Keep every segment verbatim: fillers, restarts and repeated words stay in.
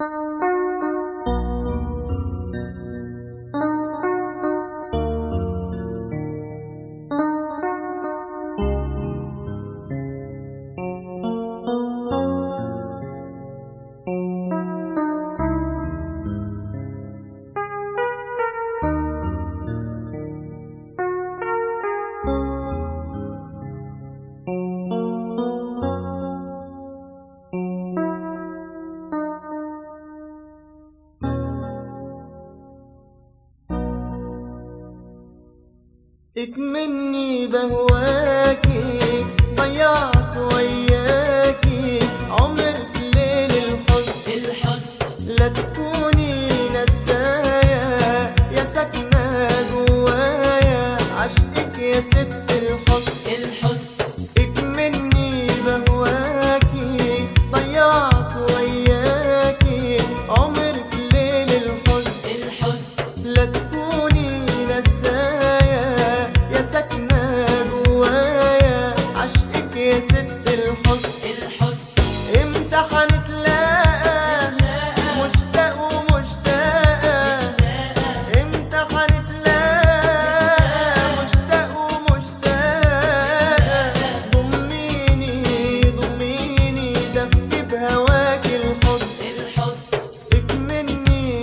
اكمني بهواكي ضيعت وياكي عمر في ليل الحزن الحزن لا تكوني نسايا يا ساكنة جوايا عشقك يا ست الحزن الحزن اكمني بهواكي ضيعت وياكي عمر في ليل الحزن الحزن لا تكوني نسايا يا ساكنة جوايا عشقك يا ست الحزن الحزن امتى هنتلاقى مشتاق ومشتاقة امتى هنتلاقى مشتاق ومشتاقة ضميني ضميني دفي بهواكي الحضن الحزن اكمني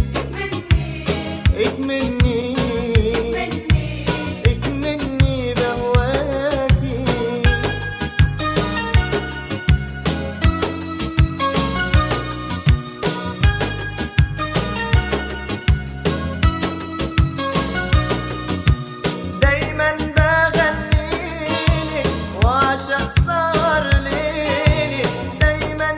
اكمني اكمني بهواكي دايما بغنيلك وعشق سهر ليلي دايما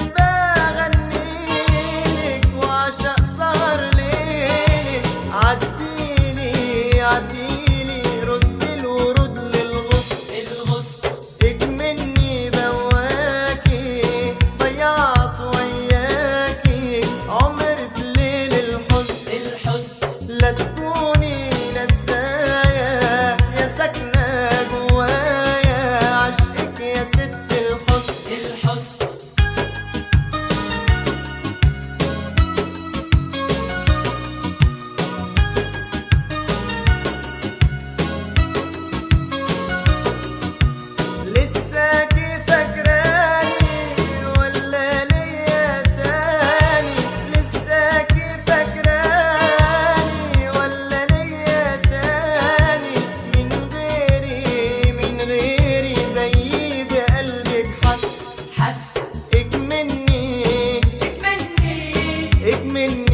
بغنيلك وعشق سهر ليلي عديلي عديلي رد الورود للغصن الغصن اكمني بواكي ضيعت وياكي عمر في ليل الحزن الحزن لا تكوني نسايا يا ساكنة جوايا عشقك يا ست الحزن الحزن لساكي فاكراني ولا ليا تاني لساكي فاكراني ولا ليا تاني من غيري من غيري زي بقلبك حس حس اكمني اكمني اكمني